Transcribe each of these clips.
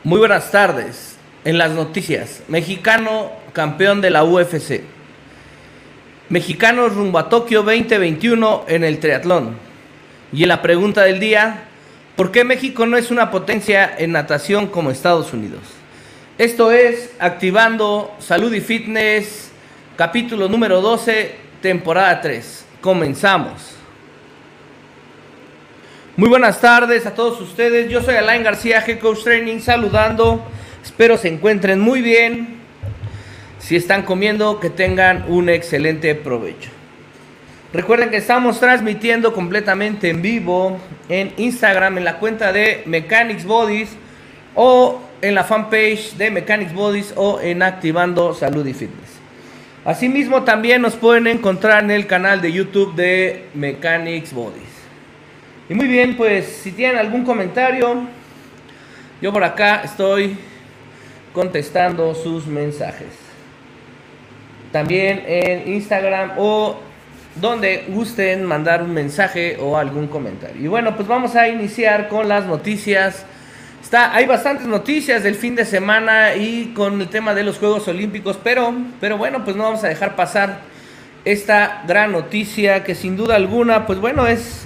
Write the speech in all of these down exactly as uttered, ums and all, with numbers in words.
Muy buenas tardes. En las noticias, mexicano campeón de la U F C. Mexicanos rumbo a Tokio veinte veintiuno en el triatlón. Y en la pregunta del día, ¿por qué México no es una potencia en natación como Estados Unidos? Esto es Activando Salud y Fitness, capítulo número doce, temporada tres. Comenzamos. Muy buenas tardes a todos ustedes. Yo soy Alain García, Head Coach Training, saludando. Espero se encuentren muy bien. Si están comiendo, que tengan un excelente provecho. Recuerden que estamos transmitiendo completamente en vivo en Instagram, en la cuenta de Mechanics Bodies, o en la fanpage de Mechanics Bodies, o en Activando Salud y Fitness. Asimismo, también nos pueden encontrar en el canal de YouTube de Mechanics Bodies. Y muy bien, pues si tienen algún comentario, yo por acá estoy contestando sus mensajes. También en Instagram o donde gusten mandar un mensaje o algún comentario. Y bueno, pues vamos a iniciar con las noticias. Está, hay bastantes noticias del fin de semana y con el tema de los Juegos Olímpicos, pero, pero bueno, pues no vamos a dejar pasar esta gran noticia que sin duda alguna, pues bueno, es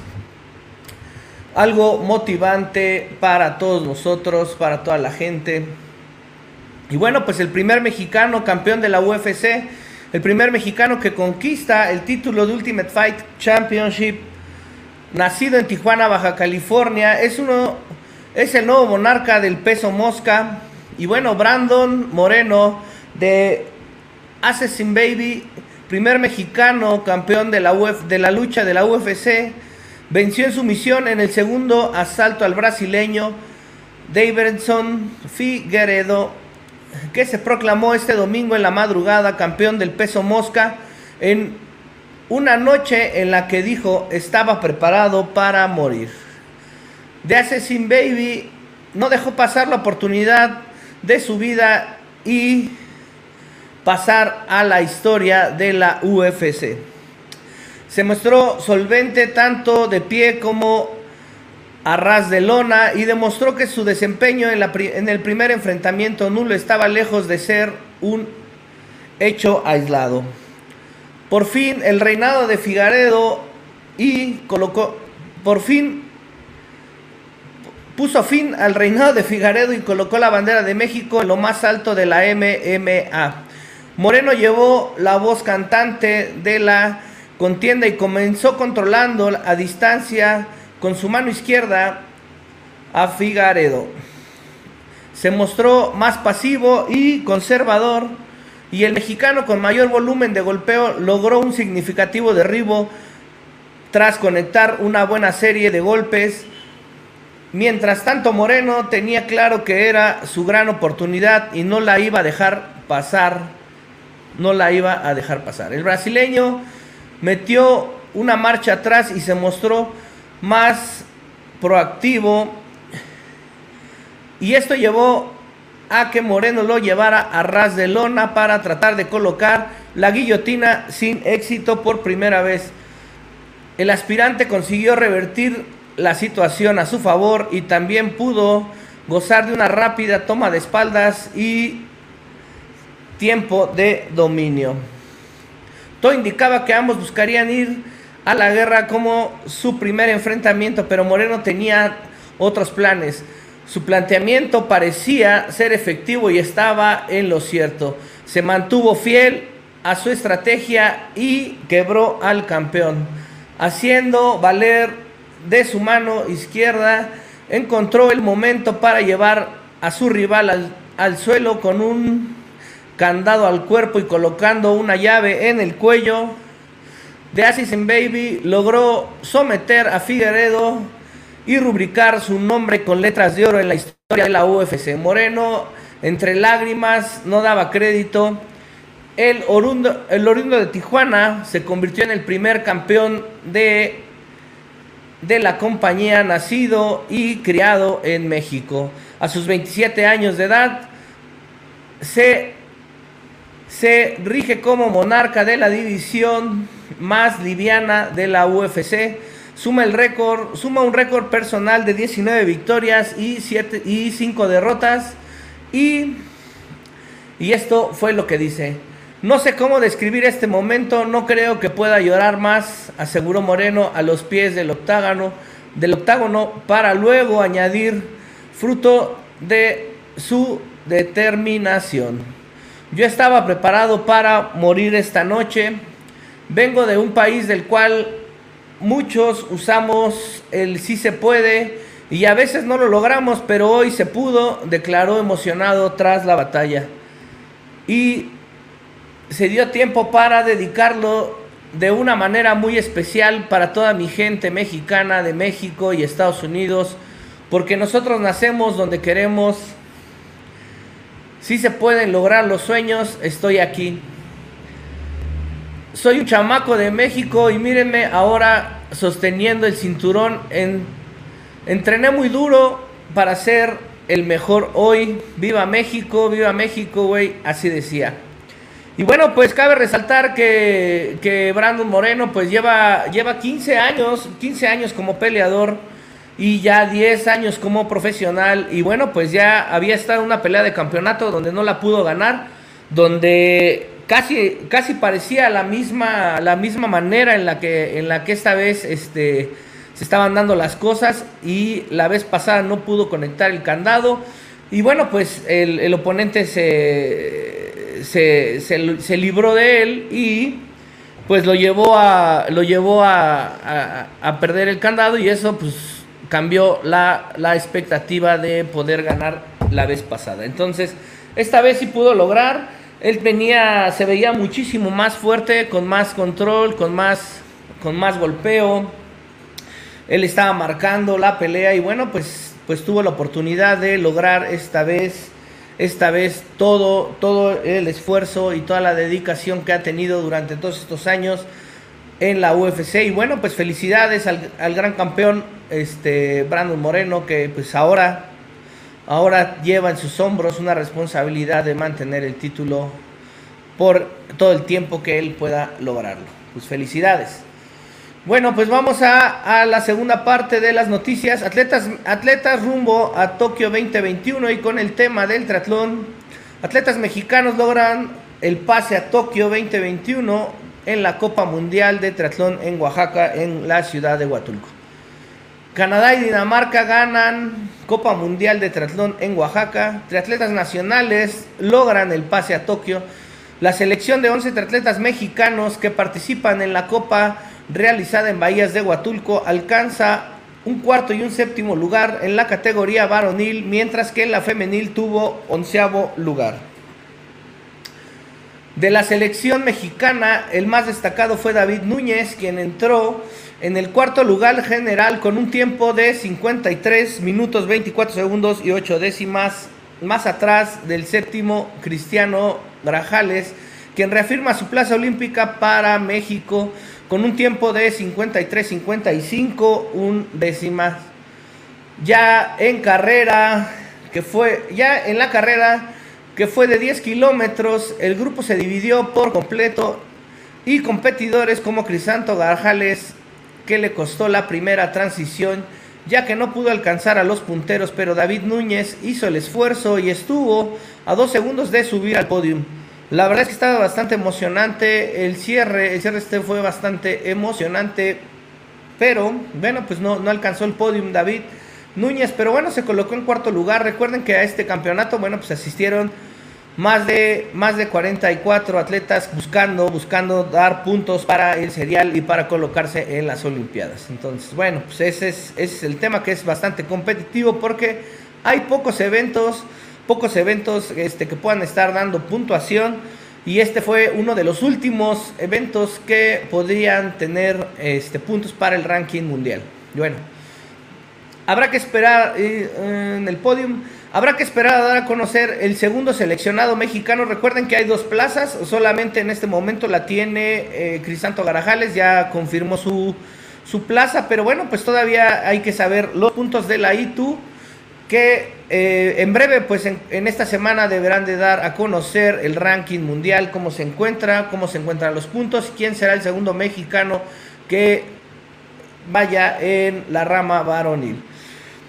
algo motivante para todos nosotros, para toda la gente. Y bueno, pues el primer mexicano campeón de la U F C, el primer mexicano que conquista el título de Ultimate Fight Championship, nacido en Tijuana, Baja California, es uno, es el nuevo monarca del peso mosca. Y bueno, Brandon Moreno de Assassin Baby, primer mexicano campeón de la, Uf, de la lucha de la U F C, venció en sumisión en el segundo asalto al brasileño Davidson Figueiredo, que se proclamó este domingo en la madrugada campeón del peso mosca en una noche en la que dijo estaba preparado para morir. The Assassin Baby no dejó pasar la oportunidad de su vida y pasar a la historia de la U F C. Se mostró solvente tanto de pie como a ras de lona y demostró que su desempeño en, la, en el primer enfrentamiento nulo estaba lejos de ser un hecho aislado. Por fin el reinado de Figueiredo y colocó, por fin puso fin al reinado de Figueiredo y colocó la bandera de México en lo más alto de la M M A. Moreno llevó la voz cantante de la contienda y comenzó controlando a distancia con su mano izquierda a Figueiredo. Se mostró más pasivo y conservador, y el mexicano con mayor volumen de golpeo logró un significativo derribo tras conectar una buena serie de golpes. Mientras tanto, Moreno tenía claro que era su gran oportunidad y no la iba a dejar pasar. No la iba a dejar pasar. El brasileño metió una marcha atrás y se mostró más proactivo, y esto llevó a que Moreno lo llevara a ras de lona para tratar de colocar la guillotina sin éxito por primera vez. El aspirante consiguió revertir la situación a su favor y también pudo gozar de una rápida toma de espaldas y tiempo de dominio. Todo indicaba que ambos buscarían ir a la guerra como su primer enfrentamiento, pero Moreno tenía otros planes. Su planteamiento parecía ser efectivo y estaba en lo cierto. Se mantuvo fiel a su estrategia y quebró al campeón. Haciendo valer de su mano izquierda, encontró el momento para llevar a su rival al, al suelo con un candado al cuerpo y colocando una llave en el cuello. The Assassin Baby logró someter a Figueiredo y rubricar su nombre con letras de oro en la historia de la U F C. Moreno, entre lágrimas, no daba crédito. El oriundo, el oriundo de Tijuana se convirtió en el primer campeón de, de la compañía, nacido y criado en México. A sus veintisiete años de edad, se Se rige como monarca de la división más liviana de la U F C. Suma el récord, suma un récord personal de diecinueve victorias y, siete, y cinco derrotas. Y, y esto fue lo que dice: no sé cómo describir este momento, no creo que pueda llorar más, aseguró Moreno a los pies del octágono, del octágono para luego añadir: fruto de su determinación. Yo estaba preparado para morir esta noche. Vengo de un país del cual muchos usamos el sí se puede y a veces no lo logramos, pero hoy se pudo, declaró emocionado tras la batalla. Y se dio tiempo para dedicarlo de una manera muy especial para toda mi gente mexicana de México y Estados Unidos, porque nosotros nacemos donde queremos. Si se pueden lograr los sueños, estoy aquí. Soy un chamaco de México y mírenme ahora sosteniendo el cinturón. En, entrené muy duro para ser el mejor hoy. Viva México, viva México, güey, así decía. Y bueno, pues cabe resaltar que, que Brandon Moreno pues lleva, lleva quince años, quince años como peleador y ya diez años como profesional. Y bueno, pues ya había estado en una pelea de campeonato donde no la pudo ganar, donde casi, casi parecía la misma, la misma manera en la que, en la que esta vez este, se estaban dando las cosas, y la vez pasada no pudo conectar el candado. Y bueno, pues el, el oponente se, se, se, se libró de él y pues lo llevó a, lo llevó a, a, a perder el candado, y eso pues cambió la, la expectativa de poder ganar la vez pasada. Entonces, esta vez sí pudo lograr. Él venía, se veía muchísimo más fuerte, con más control, con más, con más golpeo. Él estaba marcando la pelea y bueno, pues, pues tuvo la oportunidad de lograr esta vez, esta vez todo, todo el esfuerzo y toda la dedicación que ha tenido durante todos estos años en la U F C. Y bueno, pues felicidades al, al gran campeón este, Brandon Moreno, que pues ahora... Ahora lleva en sus hombros una responsabilidad de mantener el título por todo el tiempo que él pueda lograrlo. Pues felicidades. Bueno, pues vamos a, a la segunda parte de las noticias. Atletas, atletas rumbo a Tokio veinte veintiuno, y con el tema del triatlón. Atletas mexicanos logran el pase a Tokio veinte veintiuno en la Copa Mundial de Triatlón en Oaxaca, en la ciudad de Huatulco. Canadá y Dinamarca ganan Copa Mundial de Triatlón en Oaxaca. Triatletas nacionales logran el pase a Tokio. La selección de once triatletas mexicanos que participan en la Copa realizada en Bahías de Huatulco alcanza un cuarto y un séptimo lugar en la categoría varonil, mientras que en la femenil tuvo onceavo lugar. De la selección mexicana, el más destacado fue David Núñez, quien entró en el cuarto lugar general con un tiempo de cincuenta y tres minutos veinticuatro segundos y ocho décimas, más atrás del séptimo Cristiano Grajales, quien reafirma su plaza olímpica para México con un tiempo de cincuenta y tres cincuenta y cinco un décimas. Ya en carrera, que fue ya en la carrera que fue de diez kilómetros, el grupo se dividió por completo, y competidores como Crisanto Grajales, que le costó la primera transición ya que no pudo alcanzar a los punteros, pero David Núñez hizo el esfuerzo y estuvo a dos segundos de subir al podio. La verdad es que estaba bastante emocionante el cierre, el cierre este fue bastante emocionante, pero bueno, pues no, no alcanzó el podio David Núñez, pero bueno, se colocó en cuarto lugar. Recuerden que a este campeonato, bueno, pues asistieron más de, más de cuarenta y cuatro atletas buscando, buscando dar puntos para el serial y para colocarse en las Olimpiadas. Entonces, bueno, pues ese es, ese es el tema, que es bastante competitivo porque hay pocos eventos, pocos eventos este, que puedan estar dando puntuación, y este fue uno de los últimos eventos que podrían tener este, puntos para el ranking mundial. Bueno, habrá que esperar eh, en el podium. Habrá que esperar a dar a conocer el segundo seleccionado mexicano. Recuerden que hay dos plazas, solamente en este momento la tiene eh, Crisanto Grajales, ya confirmó su, su plaza, pero bueno, pues todavía hay que saber los puntos de la I T U, que eh, en breve, pues en, en esta semana deberán de dar a conocer el ranking mundial, cómo se encuentra, cómo se encuentran los puntos, quién será el segundo mexicano que vaya en la rama varonil.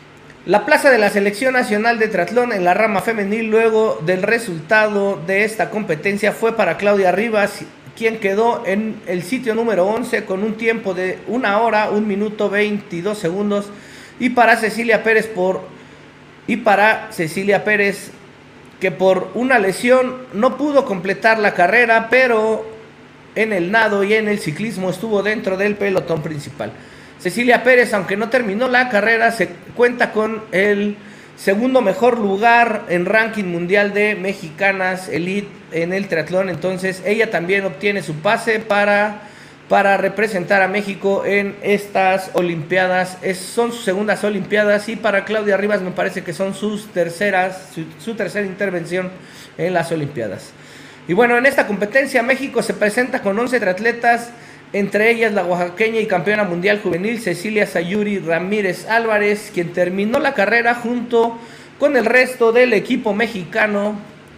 La plaza de la Selección Nacional de Triatlón en la rama femenil luego del resultado de esta competencia fue para Claudia Rivas, quien quedó en el sitio número once con un tiempo de una hora, un minuto veintidós segundos, y para Cecilia Pérez por y para Cecilia Pérez que por una lesión no pudo completar la carrera, pero en el nado y en el ciclismo estuvo dentro del pelotón principal. Cecilia Pérez, aunque no terminó la carrera, se cuenta con el segundo mejor lugar en ranking mundial de mexicanas elite en el triatlón. Entonces ella también obtiene su pase para, para representar a México en estas olimpiadas. Es, son sus segundas olimpiadas, y para Claudia Rivas me parece que son sus terceras, su, su tercera intervención en las olimpiadas. Y bueno, en esta competencia México se presenta con once triatletas, entre ellas la oaxaqueña y campeona mundial juvenil Cecilia Sayuri Ramírez Álvarez, quien terminó la carrera junto con el resto del equipo mexicano.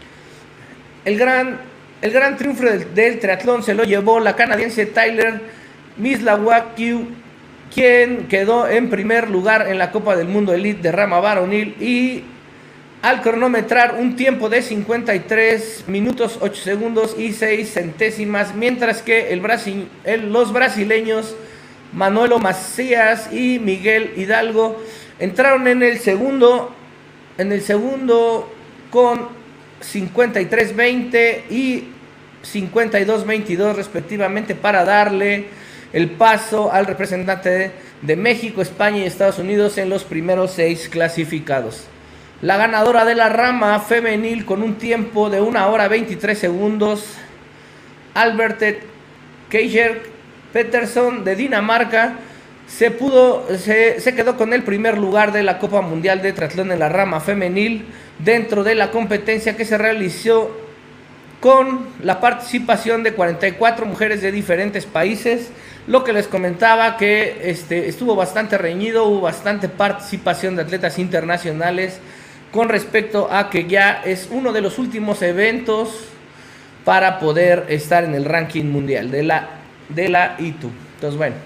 El gran, el gran triunfo del, del triatlón se lo llevó la canadiense Tyler Mislawacki, quien quedó en primer lugar en la Copa del Mundo Elite de rama varonil y al cronometrar un tiempo de cincuenta y tres minutos ocho segundos y seis centésimas, mientras que el Brasil, el, los brasileños Manuelo Macías y Miguel Hidalgo entraron en el segundo, en el segundo con cincuenta y tres veinte y cincuenta y dos veintidós respectivamente, para darle el paso al representante de, de México, España y Estados Unidos en los primeros seis clasificados. La ganadora de la rama femenil con un tiempo de una hora veintitrés segundos, Alberte Keijer Peterson de Dinamarca, se, pudo, se, se quedó con el primer lugar de la Copa Mundial de Triatlón en la rama femenil dentro de la competencia que se realizó con la participación de cuarenta y cuatro mujeres de diferentes países. Lo que les comentaba, que este, estuvo bastante reñido, hubo bastante participación de atletas internacionales, con respecto a que ya es uno de los últimos eventos para poder estar en el ranking mundial de la, de la I T U. Entonces, bueno.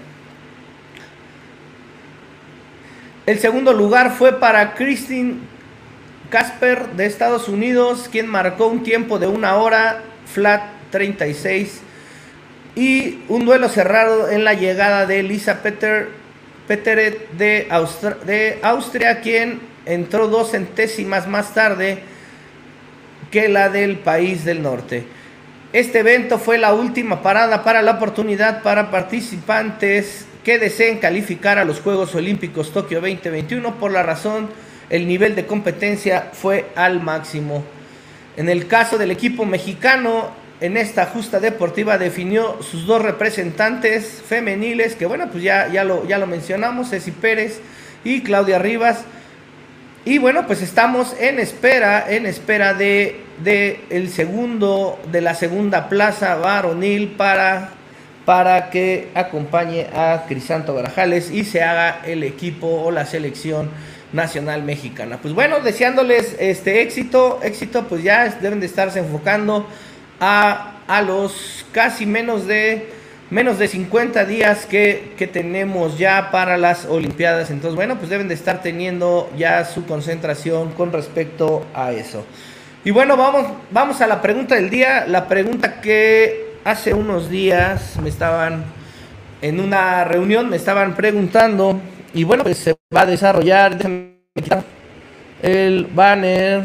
El segundo lugar fue para Christine Casper de Estados Unidos, quien marcó un tiempo de una hora flat treinta y seis, y un duelo cerrado en la llegada de Lisa Peter, Peteret de, Austra, de Austria, quien entró dos centésimas más tarde que la del país del norte. Este evento fue la última parada para la oportunidad para participantes que deseen calificar a los Juegos Olímpicos Tokio veinte veintiuno. Por la razón, el nivel de competencia fue al máximo. En el caso del equipo mexicano, en esta justa deportiva definió sus dos representantes femeniles, que bueno, pues ya, ya, lo, ya lo mencionamos, Ceci Pérez y Claudia Rivas. Y bueno, pues estamos en espera, en espera de, de el segundo, de la segunda plaza varonil para, para que acompañe a Crisanto Grajales y se haga el equipo o la selección nacional mexicana. Pues bueno, deseándoles este éxito, éxito, pues ya deben de estarse enfocando a, a los casi menos de menos de cincuenta días que, que tenemos ya para las Olimpiadas. Entonces, bueno, pues deben de estar teniendo ya su concentración con respecto a eso. Y bueno, vamos, vamos a la pregunta del día. La pregunta que hace unos días me estaban, en una reunión me estaban preguntando, y bueno, pues se va a desarrollar. Déjenme quitar el banner.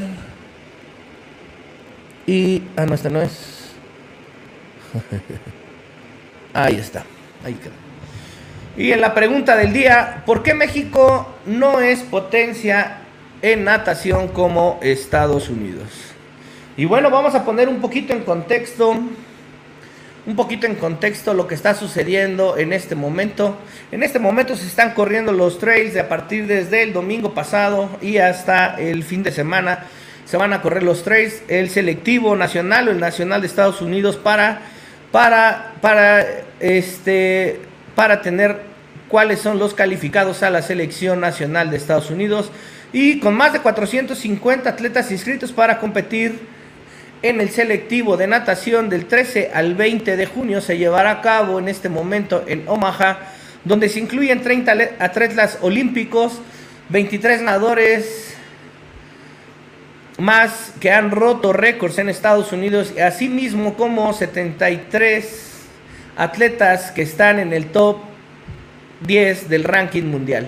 Y, ah, no, esta no es. Ahí está, ahí queda. Y en la pregunta del día, ¿por qué México no es potencia en natación como Estados Unidos? Y bueno, vamos a poner un poquito en contexto, un poquito en contexto lo que está sucediendo en este momento. En este momento se están corriendo los trails de a partir desde el domingo pasado y hasta el fin de semana. Se van a correr los trails, el selectivo nacional o el nacional de Estados Unidos para... para, para, este, para tener cuáles son los calificados a la selección nacional de Estados Unidos, y con más de cuatrocientos cincuenta atletas inscritos para competir en el selectivo de natación del trece al veinte de junio. Se llevará a cabo en este momento en Omaha, donde se incluyen treinta atletas olímpicos, veintitrés nadadores más que han roto récords en Estados Unidos, así mismo como setenta y tres atletas que están en el top diez del ranking mundial.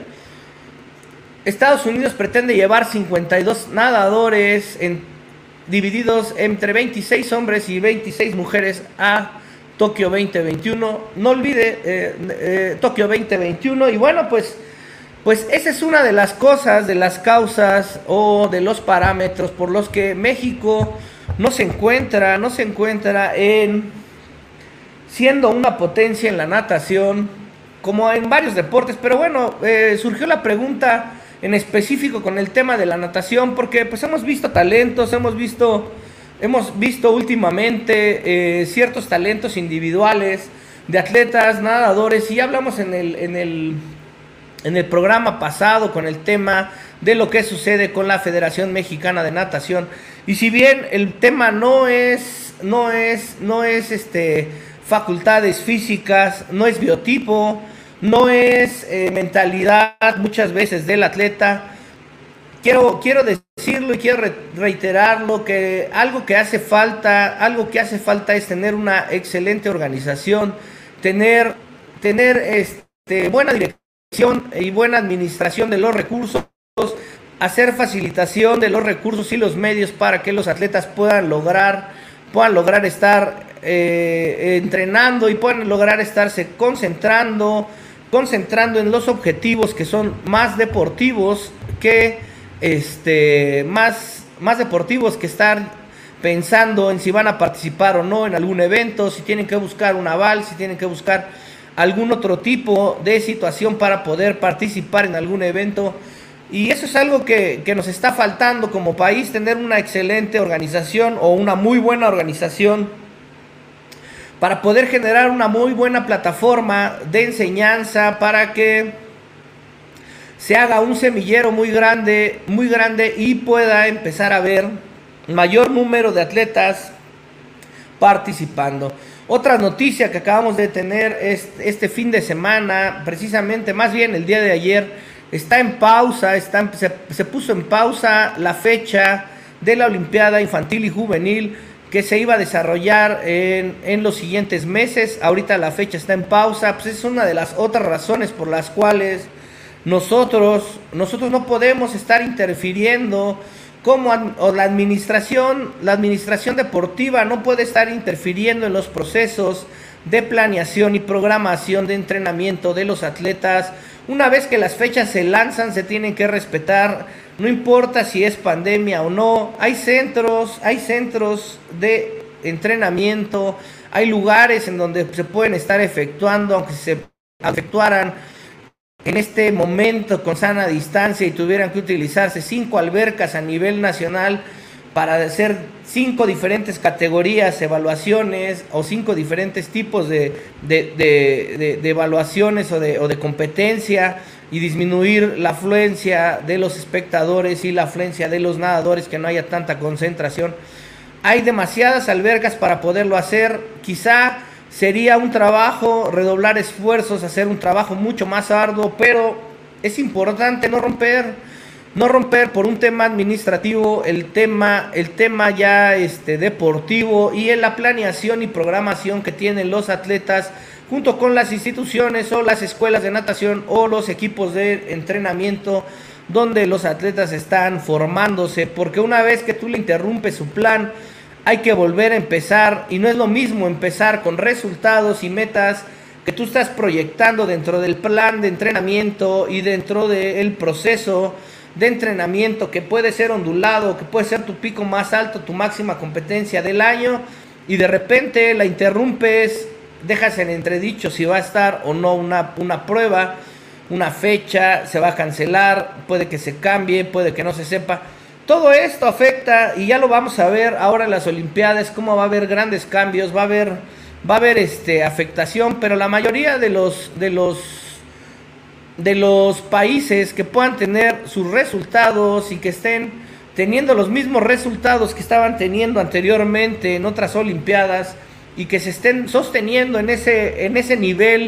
Estados Unidos pretende llevar cincuenta y dos nadadores en, divididos entre veintiséis hombres y veintiséis mujeres a Tokio veinte veintiuno. No olvide eh, eh, Tokio veinte veintiuno. Y bueno, pues, pues esa es una de las cosas, de las causas o de los parámetros por los que México no se encuentra, no se encuentra en siendo una potencia en la natación, como en varios deportes. Pero bueno, eh, surgió la pregunta en específico con el tema de la natación, porque pues hemos visto talentos, hemos visto, hemos visto últimamente eh, ciertos talentos individuales de atletas, nadadores, y ya hablamos en el, en el, en el programa pasado con el tema de lo que sucede con la Federación Mexicana de Natación. Y si bien el tema no es, no es, no es este, facultades físicas, no es biotipo, no es eh, mentalidad muchas veces del atleta, quiero, quiero decirlo y quiero re reiterarlo, que algo que hace falta, algo que hace falta es tener una excelente organización, tener, tener este, buena dirección y buena administración de los recursos, hacer facilitación de los recursos y los medios para que los atletas puedan lograr, puedan lograr estar eh, entrenando y puedan lograr estarse concentrando, concentrando en los objetivos que son más deportivos que este más, más deportivos que estar pensando en si van a participar o no en algún evento, si tienen que buscar un aval, si tienen que buscar algún otro tipo de situación para poder participar en algún evento. Y eso es algo que, que nos está faltando como país, tener una excelente organización o una muy buena organización para poder generar una muy buena plataforma de enseñanza, para que se haga un semillero muy grande, muy grande y pueda empezar a ver mayor número de atletas participando. Otra noticia que acabamos de tener es este fin de semana, precisamente, más bien el día de ayer, está en pausa, está en, se, se puso en pausa la fecha de la Olimpiada Infantil y Juvenil que se iba a desarrollar en, en los siguientes meses. Ahorita la fecha está en pausa, pues es una de las otras razones por las cuales nosotros, nosotros no podemos estar interfiriendo, como o la administración, la administración deportiva no puede estar interfiriendo en los procesos de planeación y programación de entrenamiento de los atletas. Una vez que las fechas se lanzan, se tienen que respetar, no importa si es pandemia o no. Hay centros, hay centros de entrenamiento, hay lugares en donde se pueden estar efectuando, aunque se efectuaran en este momento con sana distancia y tuvieran que utilizarse cinco albercas a nivel nacional para hacer cinco diferentes categorías, evaluaciones o cinco diferentes tipos de, de, de, de, de evaluaciones o de, o de competencia, y disminuir la afluencia de los espectadores y la afluencia de los nadadores, que no haya tanta concentración. Hay demasiadas albercas para poderlo hacer. Quizá sería un trabajo, redoblar esfuerzos, hacer un trabajo mucho más arduo, pero es importante no romper, no romper por un tema administrativo el tema, el tema ya este, deportivo, y en la planeación y programación que tienen los atletas junto con las instituciones o las escuelas de natación o los equipos de entrenamiento donde los atletas están formándose, porque una vez que tú le interrumpes su plan, hay que volver a empezar, y no es lo mismo empezar con resultados y metas que tú estás proyectando dentro del plan de entrenamiento y dentro del proceso de entrenamiento, que puede ser ondulado, que puede ser tu pico más alto, tu máxima competencia del año, y de repente la interrumpes, dejas en entredicho si va a estar o no una, una prueba, una fecha, se va a cancelar, puede que se cambie, puede que no se sepa. Todo esto afecta, y ya lo vamos a ver ahora en las Olimpiadas, cómo va a haber grandes cambios, va a haber, va a haber este, afectación, pero la mayoría de los, de los, de los países que puedan tener sus resultados y que estén teniendo los mismos resultados que estaban teniendo anteriormente en otras Olimpiadas, y que se estén sosteniendo en ese, en ese nivel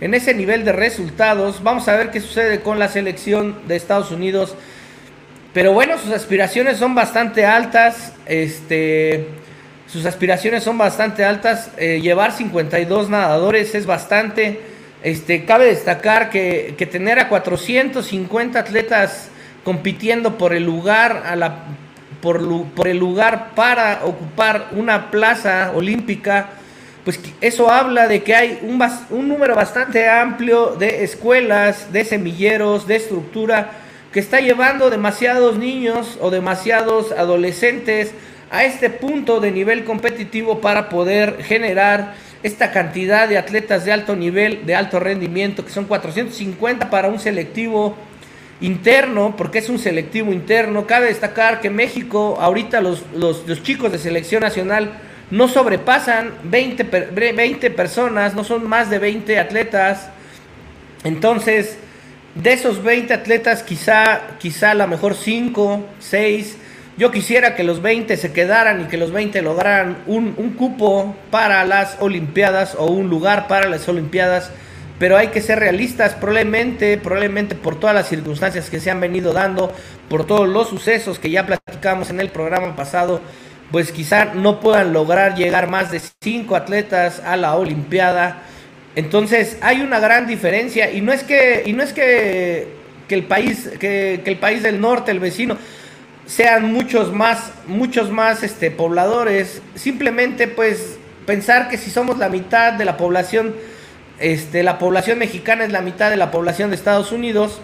en ese nivel de resultados. Vamos a ver qué sucede con la selección de Estados Unidos. Pero bueno, sus aspiraciones son bastante altas. Este, sus aspiraciones son bastante altas. Eh, llevar cincuenta y dos nadadores es bastante. Este, cabe destacar que, que tener a cuatrocientos cincuenta atletas compitiendo por el lugar a la, por, por el lugar para ocupar una plaza olímpica, pues eso habla de que hay un, un número bastante amplio de escuelas, de semilleros, de estructura, que está llevando demasiados niños o demasiados adolescentes a este punto de nivel competitivo para poder generar esta cantidad de atletas de alto nivel, de alto rendimiento, que son cuatrocientos cincuenta para un selectivo interno, porque es un selectivo interno. Cabe destacar que México, ahorita los, los, los chicos de selección nacional no sobrepasan veinte, veinte personas, no son más de veinte atletas. Entonces, de esos veinte atletas, quizá, quizá a lo mejor cinco, seis. Yo quisiera que los veinte se quedaran y que los veinte lograran un, un cupo para las Olimpiadas o un lugar para las Olimpiadas. Pero hay que ser realistas, probablemente, probablemente por todas las circunstancias que se han venido dando, por todos los sucesos que ya platicamos en el programa pasado, pues quizá no puedan lograr llegar más de cinco atletas a la Olimpiada. Entonces hay una gran diferencia, y no es que, y no es que, que, el país, que, que el país del norte, el vecino, sean muchos más, muchos más este, pobladores. Simplemente pues pensar que si somos la mitad de la población, este, la población mexicana es la mitad de la población de Estados Unidos,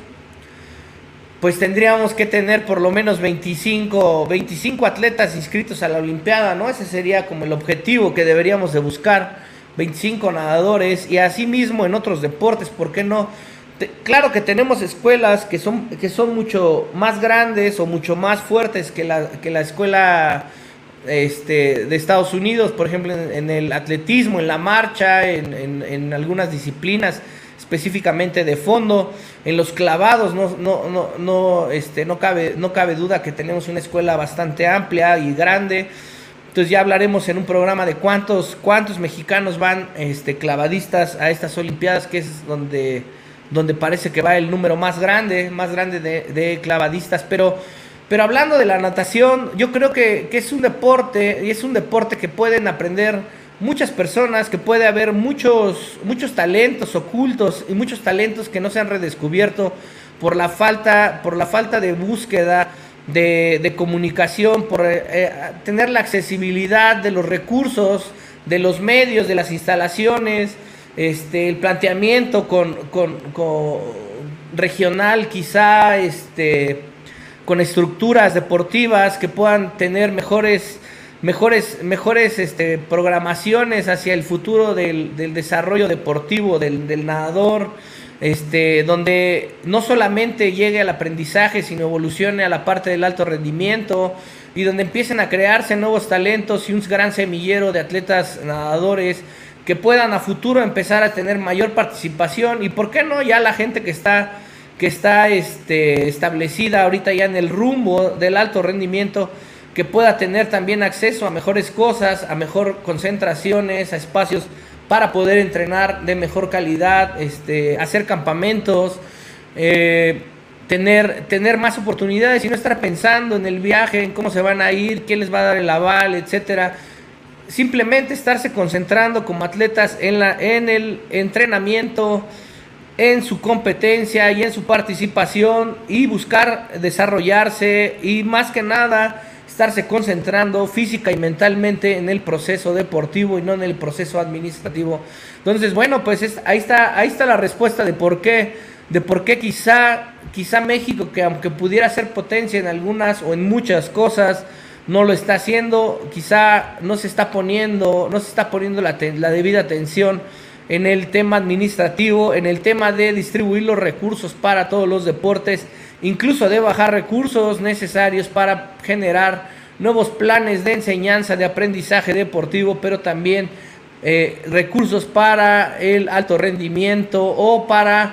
pues tendríamos que tener por lo menos veinticinco, veinticinco atletas inscritos a la Olimpiada, ¿no? Ese sería como el objetivo que deberíamos de buscar. veinticinco nadadores, y así mismo en otros deportes, ¿por qué no? Te, claro que tenemos escuelas que son, que son mucho más grandes o mucho más fuertes que la, que la escuela este, de Estados Unidos, por ejemplo en, en el atletismo, en la marcha, en, en, en algunas disciplinas específicamente de fondo, en los clavados, no, no, no, no, este, no, cabe, no cabe duda que tenemos una escuela bastante amplia y grande. Entonces ya hablaremos en un programa de cuántos, cuántos mexicanos van este, clavadistas a estas Olimpiadas, que es donde, donde parece que va el número más grande, más grande de, de clavadistas. Pero, pero hablando de la natación, yo creo que, que es un deporte, y es un deporte que pueden aprender muchas personas, que puede haber muchos, muchos talentos ocultos y muchos talentos que no se han redescubierto por la falta, por la falta de búsqueda, De, de comunicación, por eh, tener la accesibilidad de los recursos, de los medios, de las instalaciones, este, el planteamiento con, con, con regional, quizá este, con estructuras deportivas que puedan tener mejores, mejores, mejores este, programaciones hacia el futuro del, del desarrollo deportivo del, del nadador. Este, donde no solamente llegue al aprendizaje, sino evolucione a la parte del alto rendimiento, y donde empiecen a crearse nuevos talentos y un gran semillero de atletas nadadores que puedan a futuro empezar a tener mayor participación. Y por qué no ya la gente que está, que está este, establecida ahorita ya en el rumbo del alto rendimiento, que pueda tener también acceso a mejores cosas, a mejor concentraciones, a espacios para poder entrenar de mejor calidad, este, hacer campamentos, eh, tener, tener más oportunidades y no estar pensando en el viaje, en cómo se van a ir, quién les va a dar el aval, etcétera. Simplemente estarse concentrando como atletas en, la, en el entrenamiento, en su competencia y en su participación, y buscar desarrollarse, y más que nada estarse concentrando física y mentalmente en el proceso deportivo y no en el proceso administrativo. Entonces, bueno, pues es, ahí está, ahí está la respuesta de por qué, de por qué quizá, quizá México, que aunque pudiera ser potencia en algunas o en muchas cosas, no lo está haciendo. Quizá no se está poniendo, no se está poniendo la, la debida atención en el tema administrativo, en el tema de distribuir los recursos para todos los deportes, incluso de bajar recursos necesarios para generar nuevos planes de enseñanza, de aprendizaje deportivo, pero también eh, recursos para el alto rendimiento o para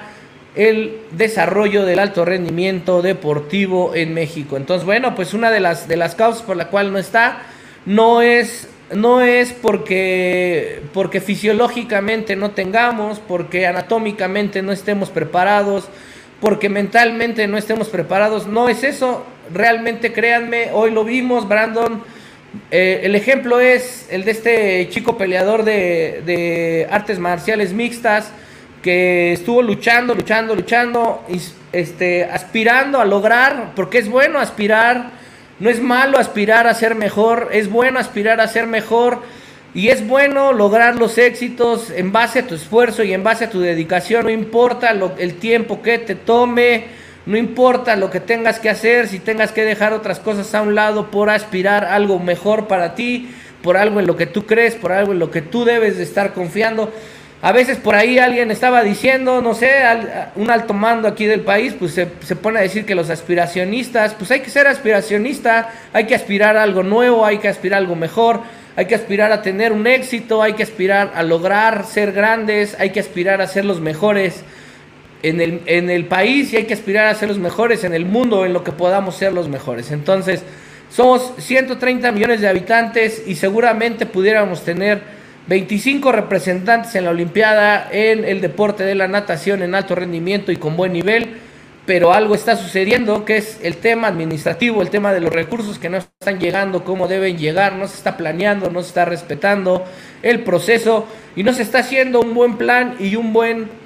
el desarrollo del alto rendimiento deportivo en México. Entonces, bueno, pues una de las, de las causas por la cual no está, no es no es porque, porque fisiológicamente no tengamos, porque anatómicamente no estemos preparados, porque mentalmente no estemos preparados. No es eso, realmente créanme, hoy lo vimos, Brandon. Eh, el ejemplo es el de este chico peleador de, de artes marciales mixtas, que estuvo luchando, luchando, luchando, y, este, aspirando a lograr, porque es bueno aspirar, no es malo aspirar a ser mejor, es bueno aspirar a ser mejor, y es bueno lograr los éxitos en base a tu esfuerzo y en base a tu dedicación, no importa lo, el tiempo que te tome, no importa lo que tengas que hacer, si tengas que dejar otras cosas a un lado por aspirar a algo mejor para ti, por algo en lo que tú crees, por algo en lo que tú debes de estar confiando. A veces por ahí alguien estaba diciendo, no sé, al, un alto mando aquí del país, pues se, se pone a decir que los aspiracionistas, pues hay que ser aspiracionista, hay que aspirar a algo nuevo, hay que aspirar a algo mejor, hay que aspirar a tener un éxito, hay que aspirar a lograr ser grandes, hay que aspirar a ser los mejores en el, en el país, y hay que aspirar a ser los mejores en el mundo, en lo que podamos ser los mejores. Entonces, somos ciento treinta millones de habitantes y seguramente pudiéramos tener veinticinco representantes en la Olimpiada en el deporte de la natación en alto rendimiento y con buen nivel, pero algo está sucediendo, que es el tema administrativo, el tema de los recursos que no están llegando como deben llegar, no se está planeando, no se está respetando el proceso y no se está haciendo un buen plan y un buen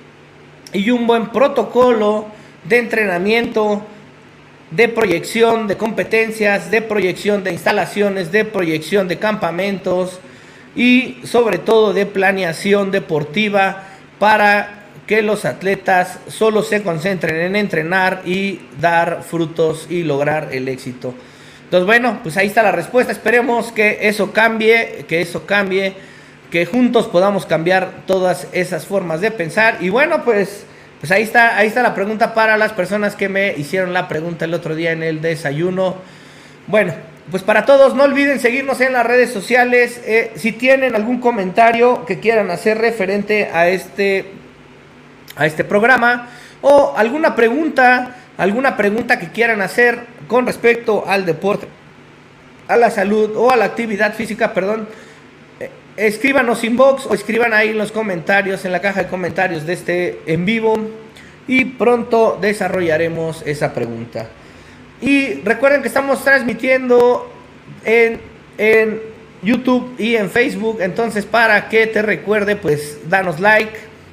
y un buen protocolo de entrenamiento, de proyección de competencias, de proyección de instalaciones, de proyección de campamentos y sobre todo de planeación deportiva para que los atletas solo se concentren en entrenar y dar frutos y lograr el éxito. Entonces, bueno, pues ahí está la respuesta. Esperemos que eso cambie, que eso cambie, que juntos podamos cambiar todas esas formas de pensar. Y bueno, pues, pues ahí está, ahí está la pregunta para las personas que me hicieron la pregunta el otro día en el desayuno. Bueno, pues para todos, no olviden seguirnos en las redes sociales. Eh, si tienen algún comentario que quieran hacer referente a este, a este programa, o alguna pregunta, alguna pregunta que quieran hacer con respecto al deporte, a la salud o a la actividad física, perdón, escríbanos inbox o escriban ahí en los comentarios, en la caja de comentarios de este en vivo, y pronto desarrollaremos esa pregunta. Y recuerden que estamos transmitiendo en, en YouTube y en Facebook, entonces para que te recuerde, pues danos like,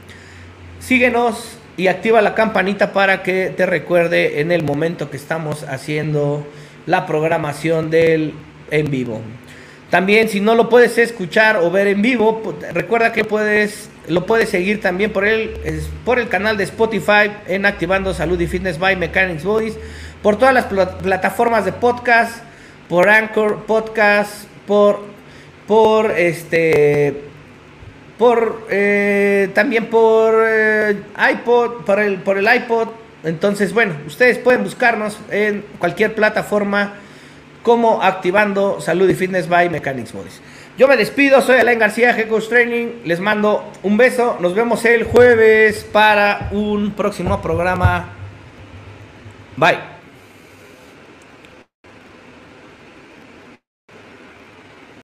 síguenos y activa la campanita para que te recuerde en el momento que estamos haciendo la programación del en vivo. También, si no lo puedes escuchar o ver en vivo, recuerda que puedes lo puedes seguir también por el, por el canal de Spotify en Activando Salud y Fitness by Mechanics Bodies, por todas las pl- plataformas de podcast, por Anchor Podcast, por por este por eh, también por eh, iPod, por el por el iPod. Entonces, bueno, ustedes pueden buscarnos en cualquier plataforma como Activando Salud y Fitness by Mechanics Bodies. Yo me despido, soy Alain García, Head Coach Training. Les mando un beso. Nos vemos el jueves para un próximo programa. Bye.